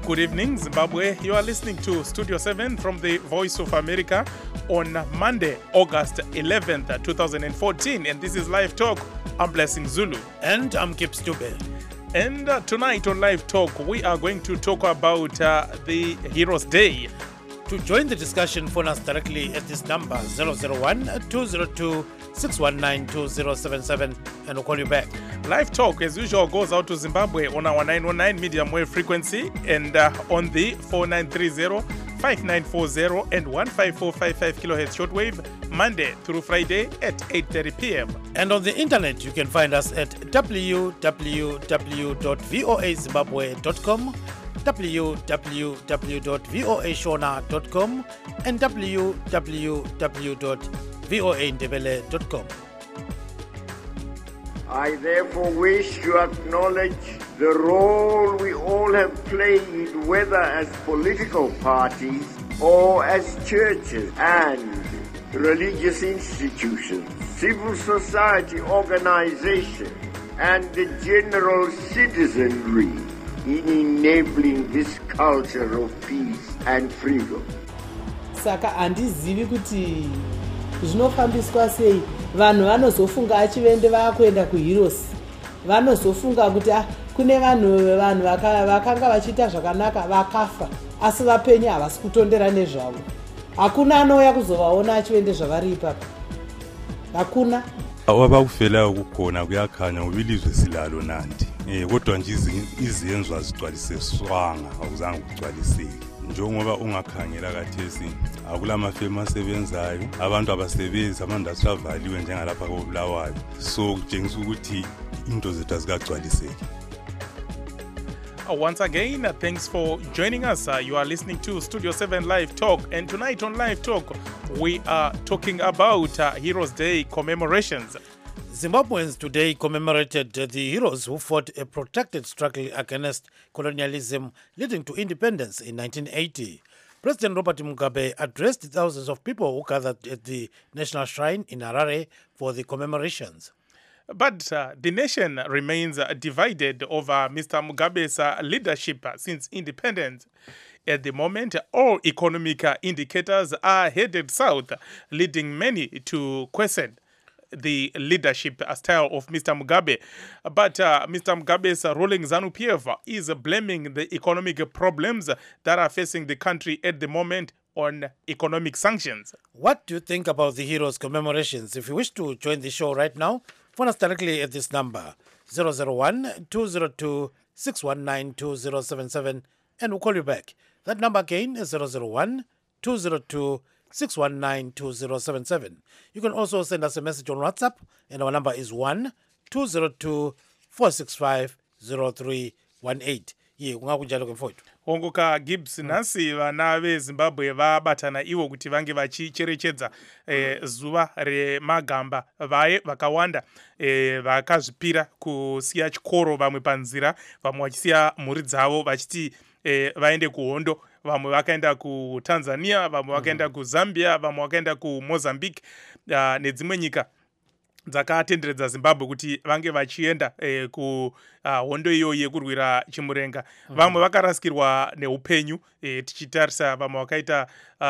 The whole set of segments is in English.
Good evening, Zimbabwe. You are listening to Studio 7 from the Voice of America on Monday, August 11th, 2014. And this is Live Talk. I'm Blessing Zulu. And I'm Kip Stube. And tonight on Live Talk, we are going to talk about the Heroes Day. To join the discussion, phone us directly at this number 001-202-619-2077 and we'll call you back. Live Talk, as usual, goes out to Zimbabwe on our 919 medium wave frequency and on the 4930, 5940 and 15455 kilohertz shortwave, Monday through Friday at 8:30 p.m. And on the internet, you can find us at www.voazimbabwe.com, www.voashona.com, and www.voaindebele.com. I therefore wish to acknowledge the role we all have played, whether as political parties or as churches and religious institutions, civil society organizations, and the general citizenry in enabling this culture of peace and freedom. Saka handizivi kuti zvinofambiswa sei. Vanhu vanozofunga achivende vakuenda kuHeroes. Vanozofunga kuti kune vanhu vakanga vachiita zvakanaka vakafa asi vapenyu havasi kutondera nezvavo. Hakuna anouya kuzovaona achivende zvavari ipapo. Hakuna. Abakufelayo kukhona kuyakhanya ubilizwe silalo nandi. Kodwa nje izenzo azigcwalise swanga awuzange kugcwaliseke. Njengoba ungakhangela kathesi akulamafemu asebenzayo, abantu abasebenzi, amandastri avaliwe njengalapha koBulawayo. So kutshengisa ukuthi into zethu azikagcwaliseki. Once again, thanks for joining us. You are listening to Studio 7 Live Talk. And tonight on Live Talk, we are talking about Heroes Day commemorations. Zimbabweans today commemorated the heroes who fought a protracted struggle against colonialism leading to independence in 1980. President Robert Mugabe addressed thousands of people who gathered at the National Shrine in Harare for the commemorations. But the nation remains divided over Mr. Mugabe's leadership since independence. At the moment, all economic indicators are headed south, leading many to question the leadership style of Mr. Mugabe. But Mr. Mugabe's ruling ZANU-PF is blaming the economic problems that are facing the country at the moment on economic sanctions. What do you think about the heroes' commemorations? If you wish to join the show right now, phone us directly at this number 001-202-619-2077 and we'll call you back. That number again is 001-202-619-2077. You can also send us a message on WhatsApp, and our number is 1-202-465-0318. Ungakunjalo ke mfowethu. Hongoka Gibbs nasi vana veZimbabwe vabatana iwo kuti vange vachicherechedza zuva remagamba vaye vakawanda vakazvipira kusiya chikoro, vamwe panzira, vamwe vachisiya mhuri dzavo vachiti vaende kuhondo. Vamwe vakaenda kuTanzania, vamwe vakaenda kuZambia, vamwe vakaenda kuMozambique nedzimwe nyika dzakatenderedza Zimbabwe kuti vange vachienda kuhondo iyo yekurwira chimurenga. Vamwe vakarasikirwa neupenyu, tichitarisa vamwe vakaita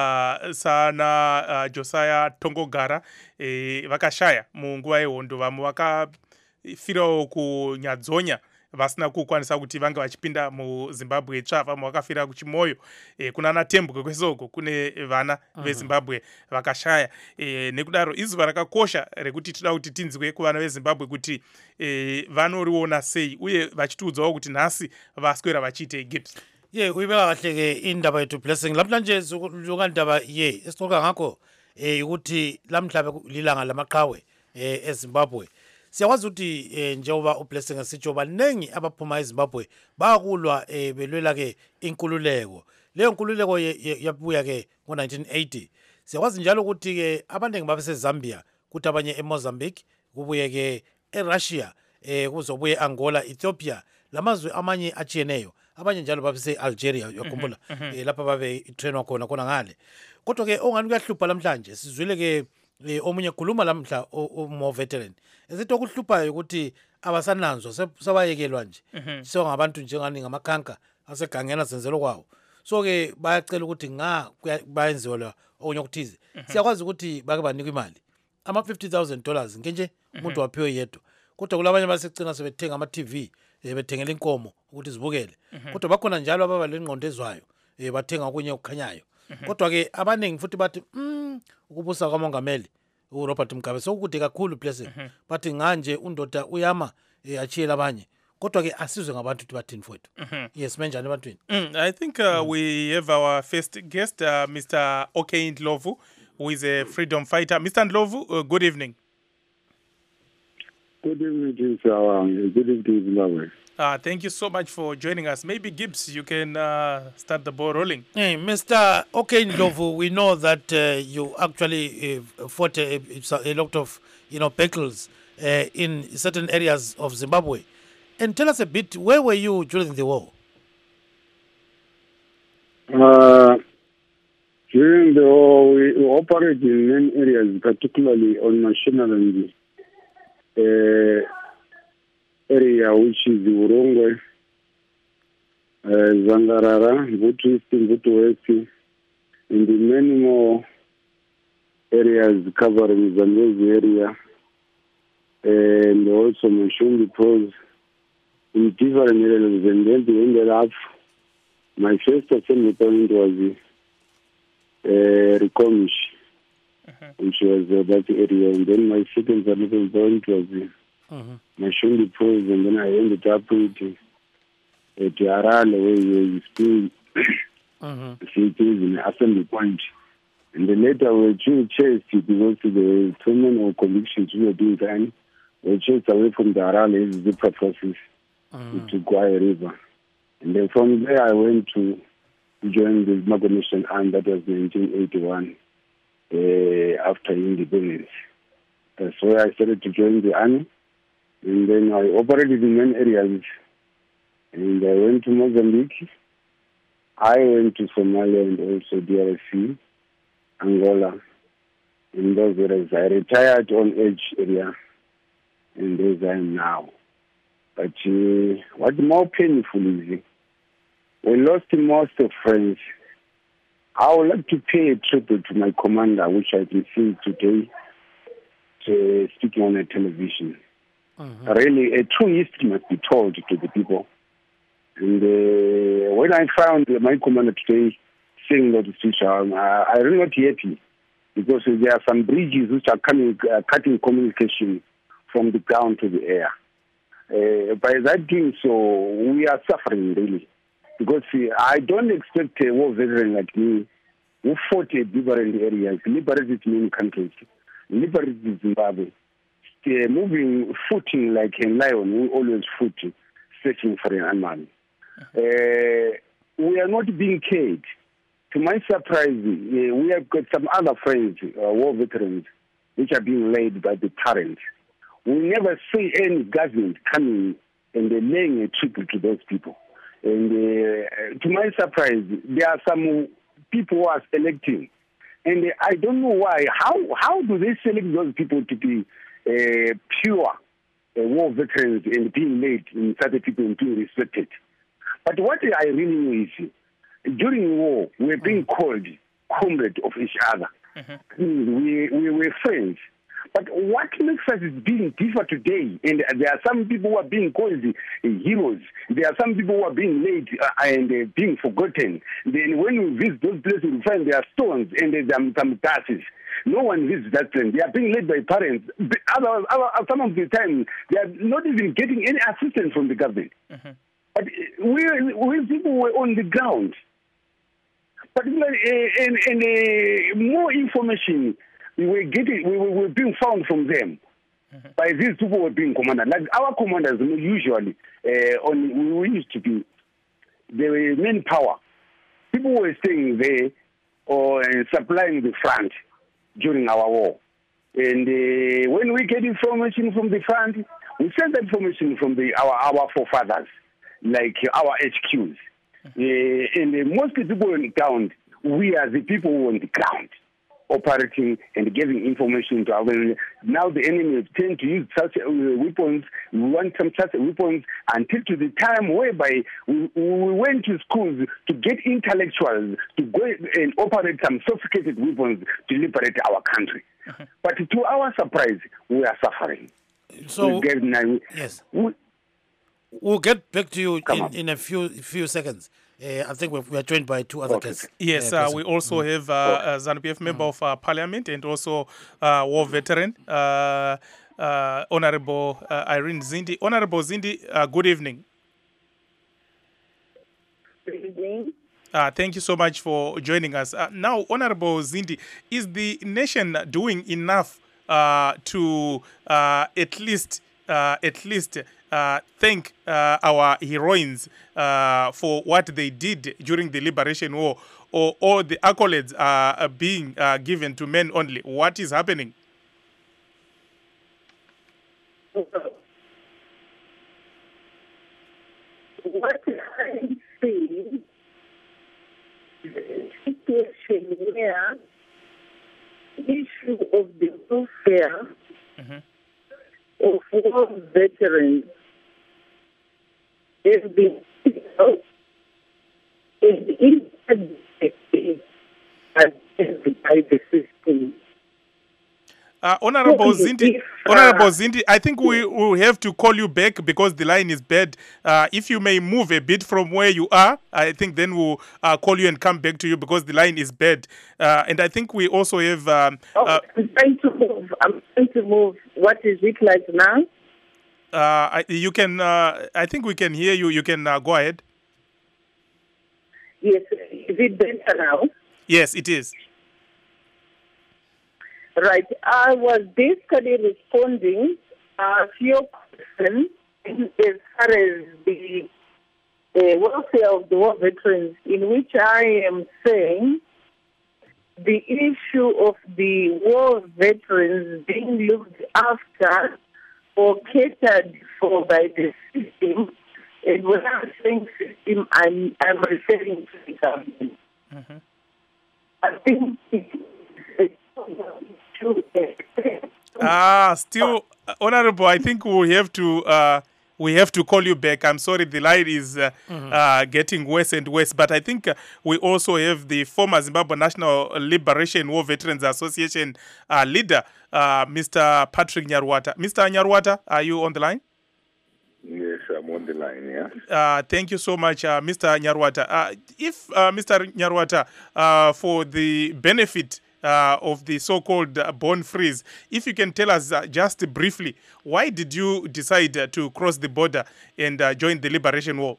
sana Josiah Tongogara vakashaya munguva yehondo. Vamwe vakafirawo kuNyadzonya vasina kukwanisa kuti vange vachipinda muZimbabwe tsva. Vamwe vakafira kuChimoyo kuna Natembwe kwesoko kune vana veZimbabwe vakashaya. Nekudaro izuva rakakosha rekuti toda kuti tinzwe kuvana veZimbabwe kuti vanoriona sei uye vachitiudzawo kuti nhasi vaswera vachiite Gibbs. Uyibeka kahle ke indaba yethu Blessing. Lamhlanje ndaba esixoxa ngakho ukuthi lamhlanje lilanga lamaqhawe eZimbabwe. Siyakwazi ukuthi njengoba uBlessing asitsho baningi abaphuma eZimbabwe bakulwa belwela ke inkululeko. Leyo nkululeko yabuya ke ngo1980. Siyakwazi njalo ukuthi ke abaningi babeseZambia, kuthi abanye eMozambique, kubuye ke eRussia, kuzobuye Angola, Ethiopia, lamazwe amanye achiyeneyo. Abanye njalo babeseAlgeria, yakhumbula lapha babe trainwa khona ngale. Kodwa ke ongani kuyahlupha lamhlanje sizwile ke omunye khuluma lamhla more veteran ezithi okuhluphayo ukuthi abasananzo sabayekelwa nje so ngabantu njengani ngamakhanka asegangena senzelwe kwawo. So ke bayacela ukuthi bayenziwe la okunye okuthize. Siyakwazi ukuthi bake banikwe imali. Ama $50,000 ngenje umuntu waphiwe yedwa. Kodwa kulabanye basecina sebethenga ama TV, bethengela inkomo ukuthi zibukele. Kodwa bakhona njalo ababa lengqondo ezwayo, bathenga okunye okukhanyayo. Kodwa ke abaningi futhi bathi ukubusa kwamongameli uRobert Mugabe sokude kakhulu Blessing. Bathi nganje undoda uyama achiyela abanye. Kodwa ke asizwe ngabantu ukuthi bathini mfowethu. Yes menjani ebantwini? I think we have our first guest, Mr. OK Ndlovu, who is a freedom fighter. Mr. Ndlovu, good evening. Good evening, sir. Good evening, Zimbabwe. Thank you so much for joining us. Maybe Gibbs, you can start the ball rolling. Hey, Mr. OK Ndlovu, we know that you actually fought a lot of battles in certain areas of Zimbabwe. And tell us a bit, where were you during the war? During the war, we operated in many areas, particularly on Mashonaland area, which is Urongwe, Zangarara, Mbutu East, Mbutu West, and many more areas covering Zambezi area, and also Mashumbi Pros, in different areas. And then we ended up, my first assembly point was Rikomish, which was that area, and then my second assembly point was Mashumbi Pros, and then I ended up with Harare, where we were still cities in assembly point. And then later we were chased because there were so many convictions we were doing time. We were chased away from the Harare zipper process to Guaya River. And then from there I went to join the Zimbabwe Nation Army. That was 1981, after independence. So I started to join the army. And then I operated in many areas. And I went to Mozambique. I went to Somalia and also DRC, Angola. In those areas, I retired on Edge area. And there I am now. But what's more painful is we lost most of friends. I would like to pay a tribute to my commander, which I can see today, speaking on the television. Really, a true history must be told to the people. And when I found my commander today saying that speech, I'm really not happy, because there are some bridges which are cutting communication from the ground to the air. By that doing so, we are suffering really, because I don't expect a war veteran like me who fought in different areas, liberated many countries, liberated Zimbabwe, moving footing like a lion who always foot searching for an animal. We are not being cared. To my surprise, we have got some other friends, war veterans, which are being laid by the parents. We never see any government coming and laying a tribute to those people. And to my surprise, there are some people who are selecting. And I don't know why. How do they select those people to be pure war veterans and being laid in such people and being respected? But what I really know is, during war, we're being called comrades of each other. We were friends. But what makes us being different today, and there are some people who are being called heroes, there are some people who are being laid and being forgotten. Then when we visit those places, we find there are stones and there are some dashes. No one visits that place. They are being led by parents. Some of the time, they are not even getting any assistance from the government. But we people were on the ground. Particularly, and more information we were being found from them. By these people were being commanded. Like our commanders usually, we used to be, they were manpower. People were staying there or supplying the front during our war. And when we get information from the front, we send that information from our forefathers, like our HQs. And most people on the ground, we are the people on the ground. operating and giving information to our enemy. Now the enemy tend to use such weapons. We want some such weapons until to the time whereby we went to schools to get intellectuals to go and operate some sophisticated weapons to liberate our country. But to our surprise, we are suffering. So, yes. We'll get back to you in a few seconds. I think we are joined by two other guests. Yes, we also have ZANU-PF member of Parliament and also war veteran, Honorable Irene Zindi. Honorable Zindi, good evening. Good evening. Thank you so much for joining us. Now, Honorable Zindi, is the nation doing enough to at least thank our heroines for what they did during the Liberation War, or all the accolades are being given to men only? What is happening? What I see is a situation where the issue of the welfare of war veterans has been by the system. Honorable Zindi, I think we will have to call you back because the line is bad. If you may move a bit from where you are, I think then we'll call you and come back to you because the line is bad. And I think we also have... I'm trying to move. What is it like now? You can... I think we can hear you. You can go ahead. Yes. Is it better now? Yes, it is. Right. I was basically responding to your question as far as the welfare of the war veterans, in which I am saying the issue of the war veterans being looked after or catered for by the system. And when I'm saying system, I'm referring to the government. I think still, Honorable, I think we have to call you back. I'm sorry, the line is getting worse and worse. But I think we also have the former Zimbabwe National Liberation War Veterans Association leader, Mr. Patrick Nyarwata. Mr. Nyarwata, are you on the line? Yes, I'm on the line, yeah. Thank you so much, Mr. Nyarwata. If Mr. Nyarwata, for the benefit of the so-called born freeze, if you can tell us just briefly, why did you decide to cross the border and join the Liberation War?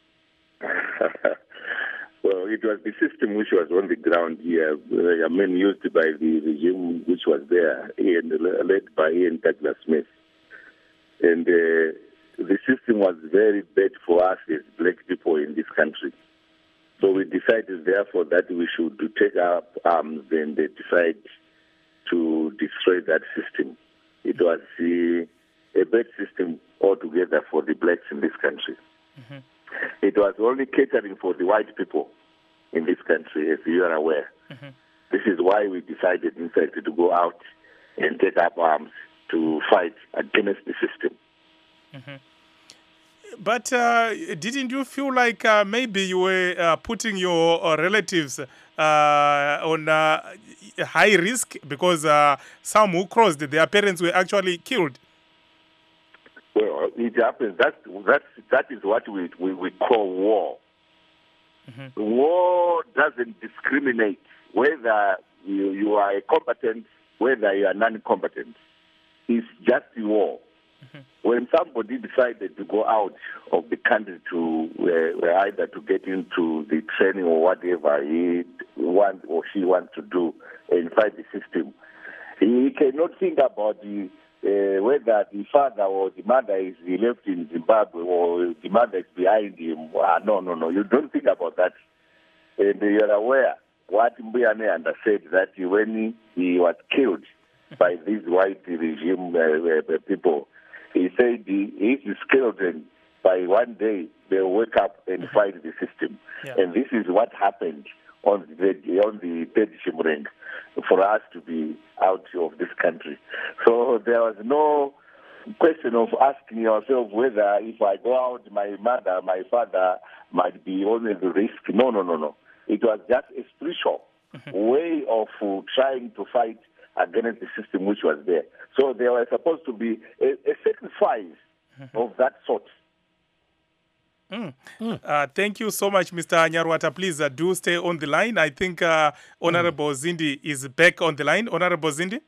Well, it was the system which was on the ground here, used by the regime which was there, and led by Ian Douglas Smith. And the system was very bad for us as black people in this country. So we decided, therefore, that we should take up arms and decide to destroy that system. It was a bad system altogether for the blacks in this country. It was only catering for the white people in this country, as you are aware. This is why we decided, in fact, to go out and take up arms to fight against the system. But didn't you feel like maybe you were putting your relatives on high risk because some who crossed, their parents were actually killed? Well, it happens. That is what we call war. War doesn't discriminate whether you are a combatant, whether you are non-combatant. It's just war. When somebody decided to go out of the country to either to get into the training or whatever he wants or she wants to do and fight the system, he cannot think about whether the father or the mother is left in Zimbabwe or the mother is behind him. No. You don't think about that. And you're aware what Mbuyane said, that when he was killed by these white regime people, he said his children by one day they'll wake up and find the system. Yeah. And this is what happened on the third Shimring for us to be out of this country. So there was no question of asking yourself whether if I go out, my mother, my father might be on the risk. No. It was just a spiritual way of trying to fight against the system which was there. So there was supposed to be a sacrifice of that sort. Thank you so much, Mr. Nyarwata. Please do stay on the line. I think Honorable Zindi is back on the line. Honorable Zindi?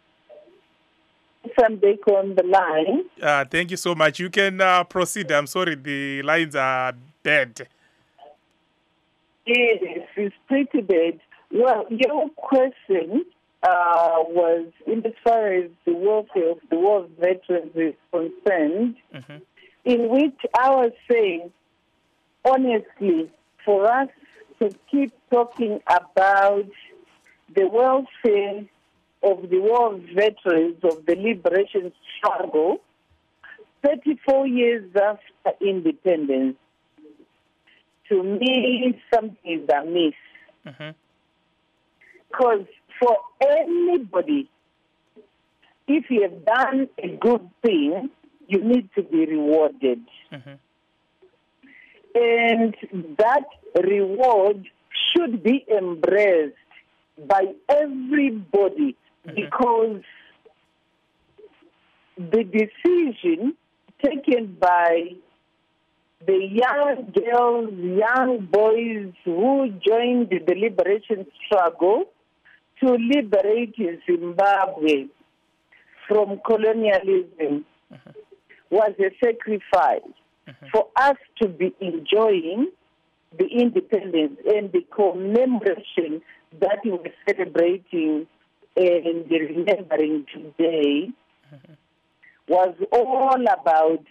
I'm back on the line. Thank you so much. You can proceed. I'm sorry, the lines are bad. Yes, it's pretty bad. Well, your question was in as far as the welfare of the war veterans is concerned, in which I was saying, honestly, for us to keep talking about the welfare of the war veterans of the liberation struggle, 34 years after independence, to me, something is amiss. Because for anybody, if you have done a good thing, you need to be rewarded. And that reward should be embraced by everybody, because the decision taken by the young girls, young boys who joined the liberation struggle to liberate Zimbabwe from colonialism was a sacrifice for us to be enjoying the independence and the commemoration that we're celebrating and remembering today was all about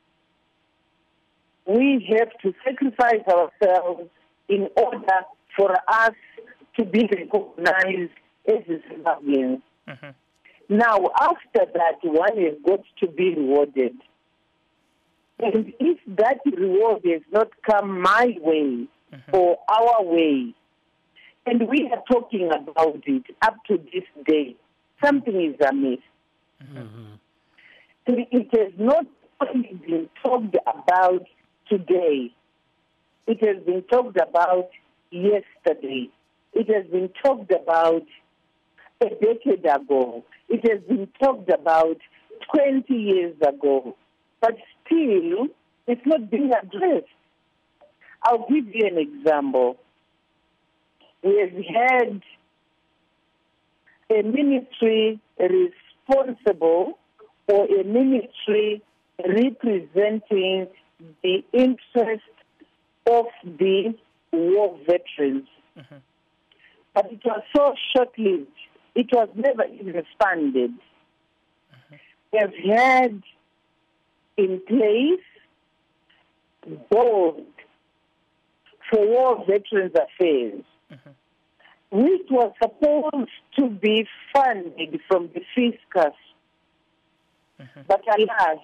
we have to sacrifice ourselves in order for us to be recognized as Zimbabweans. Now, after that, one has got to be rewarded. And if that reward has not come my way or our way, and we are talking about it up to this day, something is amiss. It has not only been talked about today. It has been talked about yesterday. It has been talked about a decade ago. It has been talked about 20 years ago. But still, it's not being addressed. I'll give you an example. We have had a ministry responsible or a ministry representing the interest of the war veterans. But it was so short-lived. It was never even funded. We have had in place board for war veterans affairs, which was supposed to be funded from the fiscus. But alas,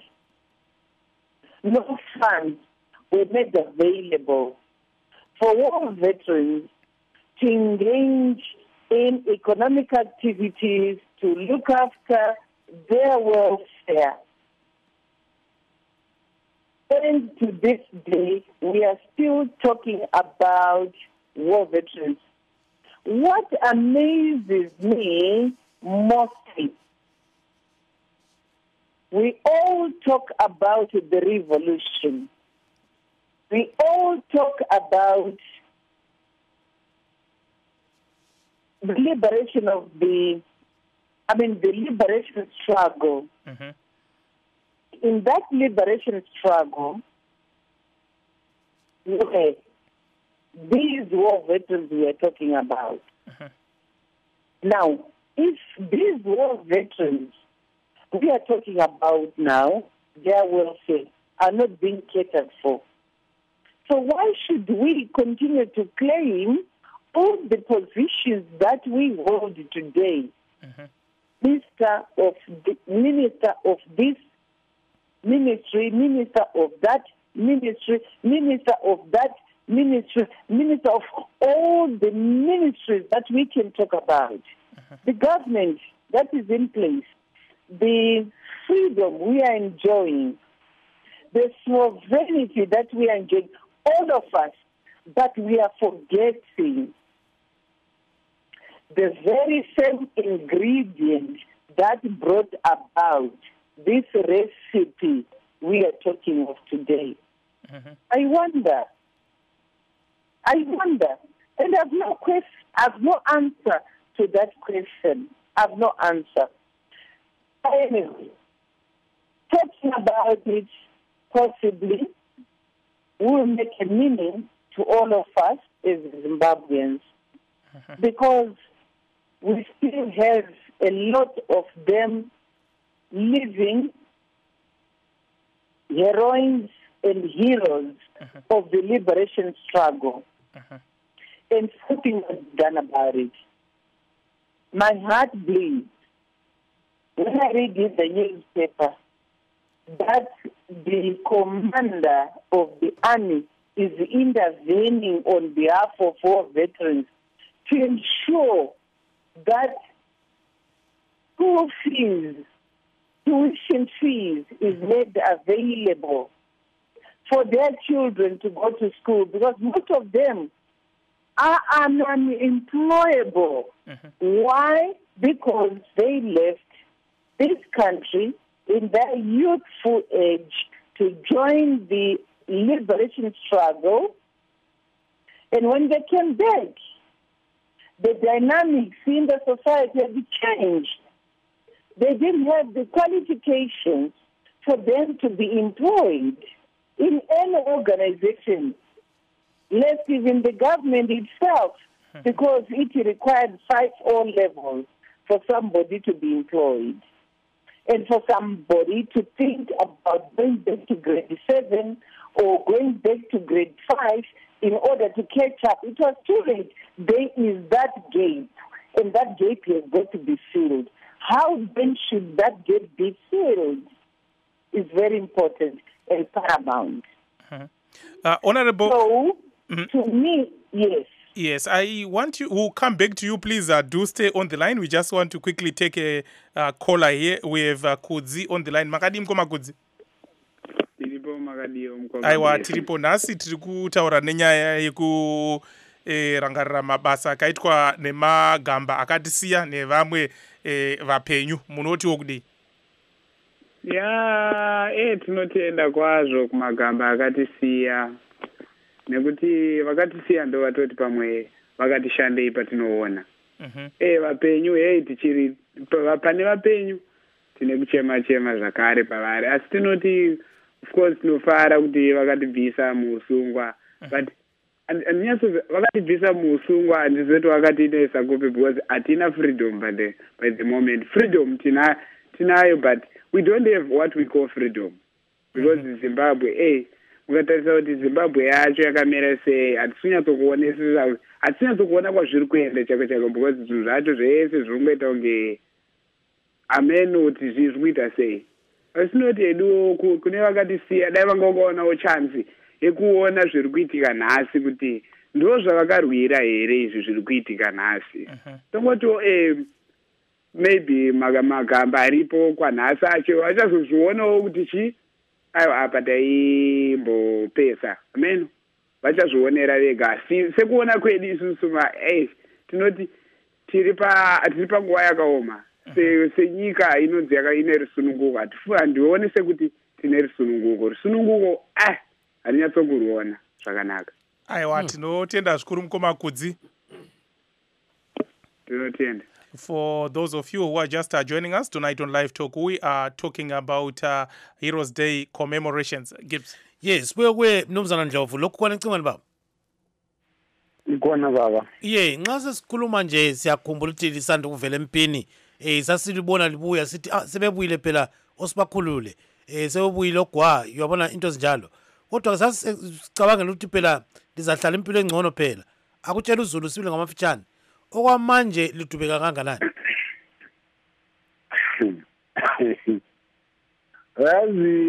no funds were made available for war veterans to engage in economic activities to look after their welfare. And to this day, we are still talking about war veterans. What amazes me mostly, we all talk about the revolution. We all talk about the liberation of the liberation struggle. In that liberation struggle, where these war veterans we are talking about. Now, if these war veterans we are talking about now, their welfare are not being catered for, so why should we continue to claim all the positions that we hold today? Minister of this ministry, minister of that ministry, minister of that ministry, minister of all the ministries that we can talk about. The government that is in place, the freedom we are enjoying, the sovereignty that we are enjoying, all of us, but we are forgetting the very same ingredient that brought about this recipe we are talking of today. I wonder, and I've no answer to that question. I've no answer. Anyway, talking about it possibly will make a meaning to all of us as Zimbabweans, because we still have a lot of them living heroines and heroes of the liberation struggle, and something was done about it. My heart bleeds when I read in the newspaper that the commander of the army is intervening on behalf of war veterans to ensure that tuition fees is made available for their children to go to school, because most of them are unemployable. Why? Because they left this country in their youthful age to join the liberation struggle, and when they came back, the dynamics in the society have changed. They didn't have the qualifications for them to be employed in any organization, less even the government itself, because it required 5 O-levels for somebody to be employed, and for somebody to think about going back to grade 7 or going back to grade 5 in order to catch up. It was too late. There is that gap, and that gap has got to be filled. How then should that gap be filled is very important and paramount. Honorable. So, to me, yes. Yes, I want you, we'll come back to you, please. Do stay on the line. We just want to quickly take a caller here. We have Kudzi on the line. Makadi mkoma Kudzi. Aiwa, tiripo nasi tiri kutaura nenyaya yeku rangarira mabasa akaitwa nemagamba akatisiya nevamwe vapenyu. Munotiwo kudii? Tinotenda kwazvo kumagamba akatisiya, nekuti vakatisiya ndo vatoti pamwe vakatishandei patinoona. Vapenyu tichiri pane vapenyu tine kuchema zvakare pavari, asi tinoti of course tinofara kuti vakatibvisa muusungwa, but vakatibvisa muusungwa handizoti vakatiinesa kupi, because hatina freedom by the moment. Freedom tinayo, but we don't have what we call freedom, because Zimbabwe ukatarisa kuti Zimbabwe yacho yakamera sei, hatisinyatsikuona kwazviri kuenda chako, because zvinhu zvacho zvese zviri kungoita kunge ameno kuti zviri kuita sei. Asinoti edu kune vakatisiya dai vanga vakaonawo chansi yekuona zviri kuitika nhasi, kuti ndo zvavakarwira here izvi zviri kuitika nhasi. Tongotiwo maybe magamba aripo kwanhasi acho vachazozvionawo kuti aiwa apa taimbopesa, ameno vachazvionera vega. Sekuona kwedu isusu tinoti tiri panguva yakaoma, senyika inonzi ine rusununguko. Handioni sekuti tine rusununguko handinyatsokurwona zvakanaka. Aiwa, tinotenda zvikuru mukoma Kudzi. Tinotenda. For those of you who are just joining us tonight on Live Talk, we are talking about Heroes Day commemorations. Gibbs. Yes, we're Mnumzana Ndlovu. Lokhu kona icingweni baba. Ikona baba. Nxa sesikhuluma nje siyakhumbula ukuthi lisanda kuvela empini. Sasilibona libuya sithi sebebuyile phela osibakhulule. Sebebuyile ogwa, uyabona into ezinjalo. Kodwa sasicabangela ukuthi phela lizahlala impilo engcono phela. Akutshela uZulu sibile ngamafitshane. Okwamanje lidubeka kanganani? Yazi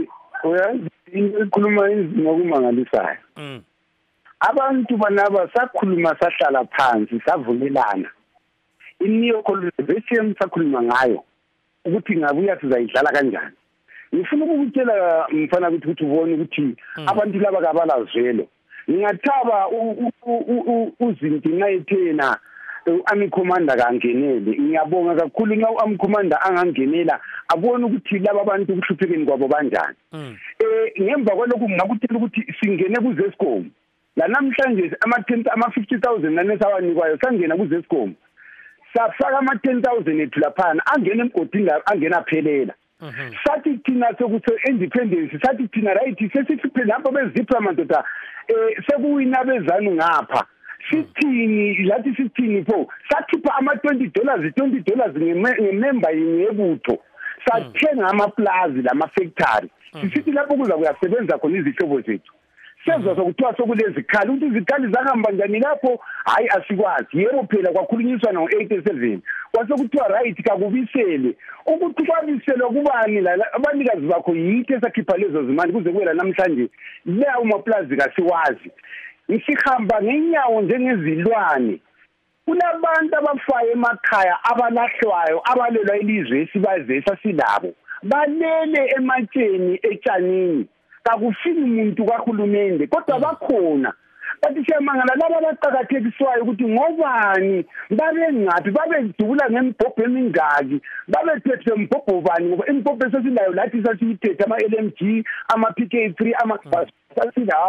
uyazi into ekhuluma inzima okumangalisayo. Abantu banaba sakhuluma sahlala phansi savumelana. I-neocolonization sakhuluma ngayo ukuthi ngabuya sizayidlala kanjani. Ngifuna ukukutshela mfana ukuthi ubone ukuthi abantu laba kabalazwelo. Ngingathaba uzinti nayithena ami commander kangenele. Ngiyabonga kakhulu nxa ami commander angangenela abone ukuthi laba abantu kuhluphekeni kwabo kanjani. Ngemva kwalokho ngakutshela ukuthi singene kuZescom. La namhlanje ama 50,000 nanesawanikwayo sangena kuZescom. Safaka ama 10,000 ethu laphana angena emgodini angena phelela. Sathi thina sokuthe independence sathi thina right sesiphela lapho bezipha madoda sekuwina bezanu ngapha sithini lathi sithini pho sathipha ama $20 ngemember yebutho sathenga amaplazi lama factory sisithi lapho kuza kuyasebenza khona izihlobo zethu sezwa sokuthiwa sokulezikhali ukuthi izikhali zahamba njani lapho hayi asikwazi yebo phela kwakhulunyiswa no87 kwasekuthiwa right kakubisele ukuthi kwabisele kubani la abanikazi bakho yithe sakhipha lezo zimali kuze kuyela namhlanje lawo maplazi kasiwazi isihamba ngenyawo njengezilwane kunabantu abafaye emakhaya abalahlwayo abalelwa ilizwe esibaze esasilabo balele ematsheni etshanini kakufiki umuntu kahulumende kodwa bakhona bathi siyamangala laba abaqhakathekiswayo ukuthi ngobani babengaphi babedubula ngembhobho emingaki babephethe mbhobho bani ngoba imbhobho esesilayo lathi sasiyithethe ama LMG ama PK3 ama sasila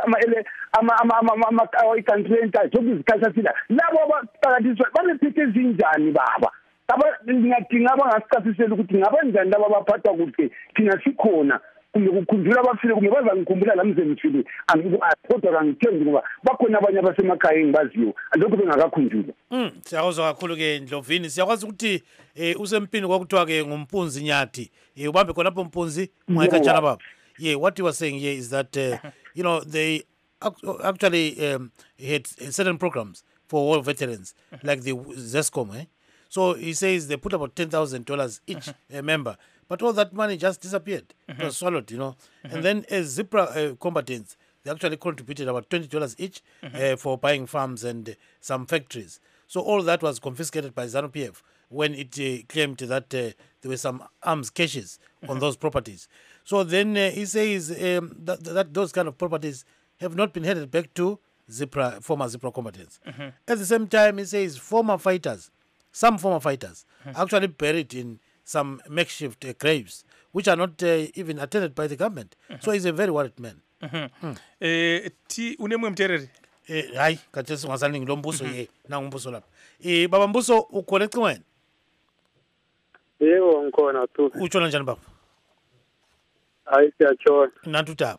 ama ikantrenta zokuzikhatha sasila labo abaqhakathekiswayo babephethe zinjani baba ngingadinga abangasicasisela ukuthi ngabanjani laba abaphathwa kuhle thina sikhona kumbe ukukhumbula abafile kumbe bazangikhumbula la mzemfile angikwazi kodwa kangithembi ngoba bakhona abanye abasemakhaya engibaziyo lokho bengakakhunjulwa. Siyakuzwa kakhulu ke Ndlovini siyakwazi ukuthi usempini kwakuthiwa ke ngumpunzi nyathi ubambe khona lapho mpunzi ungayikhatshana baba. What you were saying here is that you know they actually had certain programs for war veterans like the Zescom. So he says they put about $10,000 each member. But all that money just disappeared. It was swallowed, you know. And then as ZIPRA combatants, they actually contributed about $20 each for buying farms and some factories. So all that was confiscated by ZANU-PF when it claimed that there were some arms caches on those properties. So then he says that those kind of properties have not been handed back to ZIPRA, former ZIPRA combatants. At the same time, he says some former fighters actually buried in some makeshift graves, which are not even attended by the government. So he's a very worried man. Unemwe mtereri? Hayi, kathesi ungasani ngilombuso nangu umbuso lapha. Baba Mbuso ukhonekte wena? Yebo ngikhona tu. Utshona njani baba? Hayi siyatshona. Nantu taba.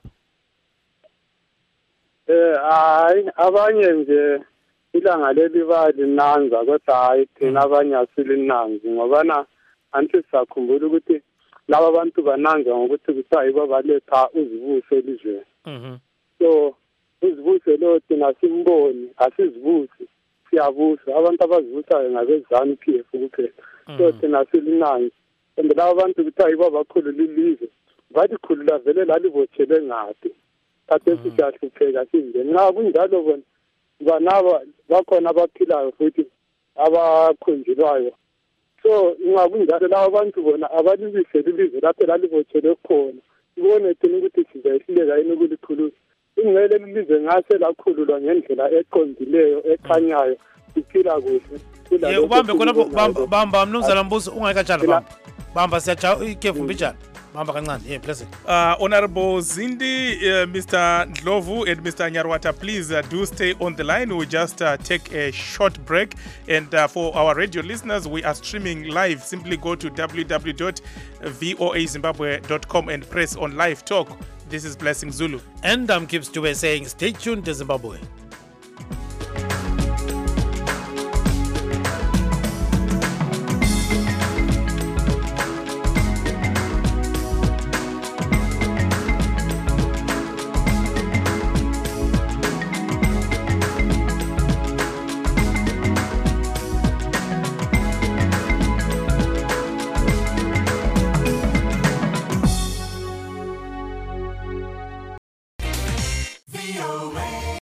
Hayi abanye nje ilanga leli balinanza kodwa hayi thina abanye asilinanzi ngoba anti sakhumbula ukuthi laba bantu bananza ngokuthi kuthiwa yibo baletha uzibuse elizweni. So uzibuse lo thina simboni asizibusi siyabusa abantu abazibusayo ngabeZANU-PF kuphela. So thina silinanzi and laba bantu kuthiwa yibo bakhulula ilizwe balikhulula vele lalibothele ngaphi kade siyahlupheka sinde nxa kunjalo bona banaba bakhona abaphilayo futhi abakhunjulwayo. So ingakunjalo laba bantu bona abalibise ilizwe lapho lalibothele khona ibone thina ukuthi sizayihleka yini ukulikhulula ingcele ilizwe ngase lakhululwa ngendlela eqondileyo ekhanyayo siphila kuhle. Ubambe khonapho bamba mnumzana Mbuso ungayikatshana bamba siyacha ikhefu mbijana bamba kancane blessing. Honorable Zindi, Mr. Ndlovu and Mr. Nyarwata, please do stay on the line. We'll just take a short break. And for our radio listeners, we are streaming live. Simply go to www.voazimbabwe.com and press on live talk. This is Blessing Zulu. And I'm Gibbs Dube saying stay tuned to Zimbabwe.